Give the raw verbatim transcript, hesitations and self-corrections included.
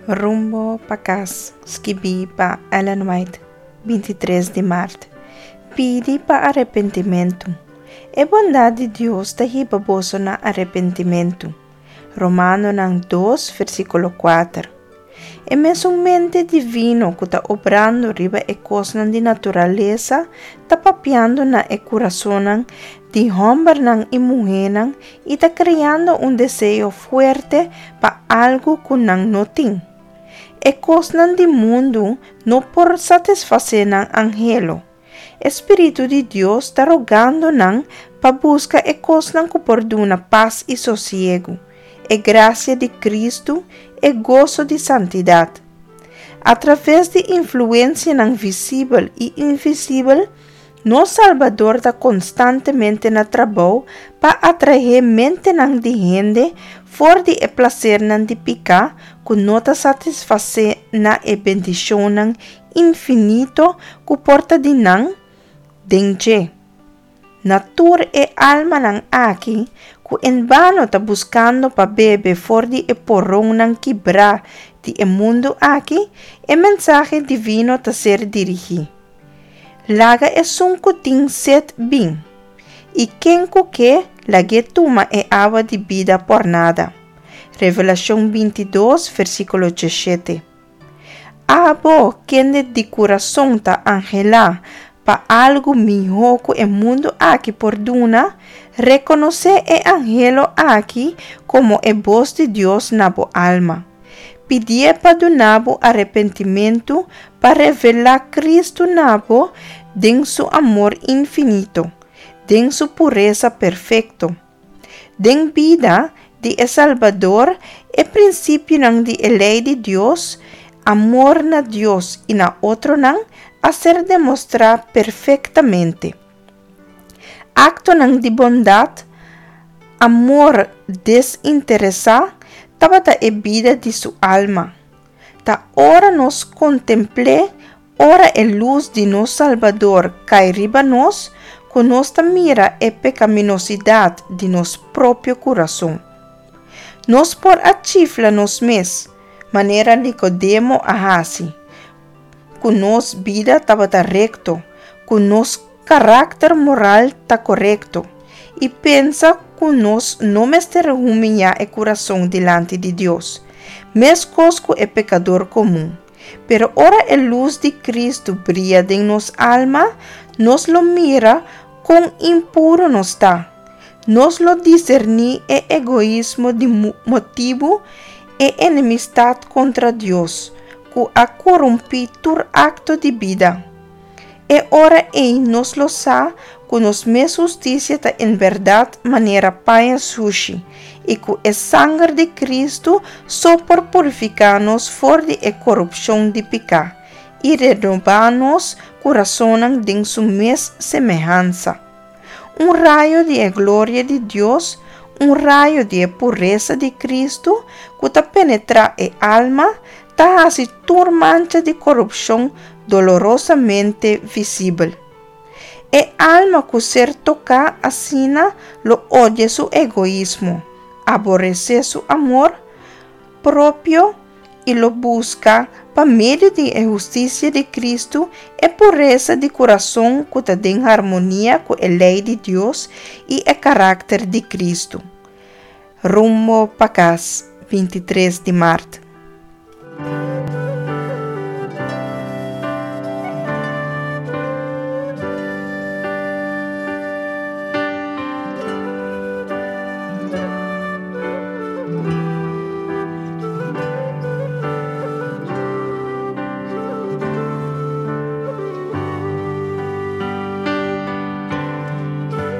Rumbo para casa, escrevi para Ellen White, vinte e três de março. Pedi para arrependimento. É bondade de Deus da riba bolso na arrependimento. Romano dois, versículo quatro. É mensualmente divino que está operando riba e coisa de natureza, está papiando na e coração de homem e mulher e está criando um desejo forte para algo que não tem. E coisa de mundo não por satisfazer na angelo. Espírito de Deus está rogando nan para buscar e coisa que perdona paz e sossego. E graça de Cristo e gozo de santidade. Através de influência não visível e invisível, nosso Salvador está constantemente na trabalho para atrair mente não de gente fora de e prazer não de picar, que não está satisfazer na e bendição não infinito que porta de não dengue. Natura e alma não aqui, que em vano está buscando para beber fora de e porrão não quebrar de e mundo aqui, e mensagem divino está ser dirigido. Laga é um que tem sete bem, e quem que laga toma é água de vida por nada. Revelação vinte e dois, versículo dezessete. Abo quem de coração está angela para algo melhor que o mundo aqui perdona, reconhecer o angelo aqui como a voz de Deus na boa alma. Pedir para donabo arrependimento para revelar Cristo nabo em seu amor infinito, em sua pureza perfeita. Den vida de El Salvador é princípio não de lei de Deus, amor na Deus e na outro não, a ser demonstrado perfeitamente. Acto não de bondade, amor desinteressado, estava da vida de sua alma. Da ora nos contemple, ora a luz de nosso Salvador cai riba nós, com nossa mira a pecaminosidade de nosso próprio coração. Nós por achifla nos mes, maneira Nicodemo ahasi. Com nossa vida estava recto, com nosso caráter moral está correto, e pensa que nós não mestre humilhar o coração delante de Deus, mesmo que é pecador comum. Pero ora a luz de Cristo brilha em nossa alma, nos lo mira com impuro nos está. Nos lo discernir é egoísmo de motivo e enemistade contra Deus, que a corrompe todo acto de vida. E ora em nos lo sa, que nos me justiça está em verdade maneira paia sushi, e que o sangue de Cristo só por purificar-nos fora de a corrupção de pecado, e renovar-nos coração de sua mesma semelhança. Um raio de glória de Deus, um raio de pureza de Cristo, que está penetra a alma, está assim toda mancha de corrupção dolorosamente visível. E alma que ser tocar assina lo odia su egoísmo, aborrece su amor próprio e lo busca por meio de a justiça de Cristo e pureza de coração que está em harmonia com a lei de Deus e o caráter de Cristo. Rumo para casa, vinte e três de março.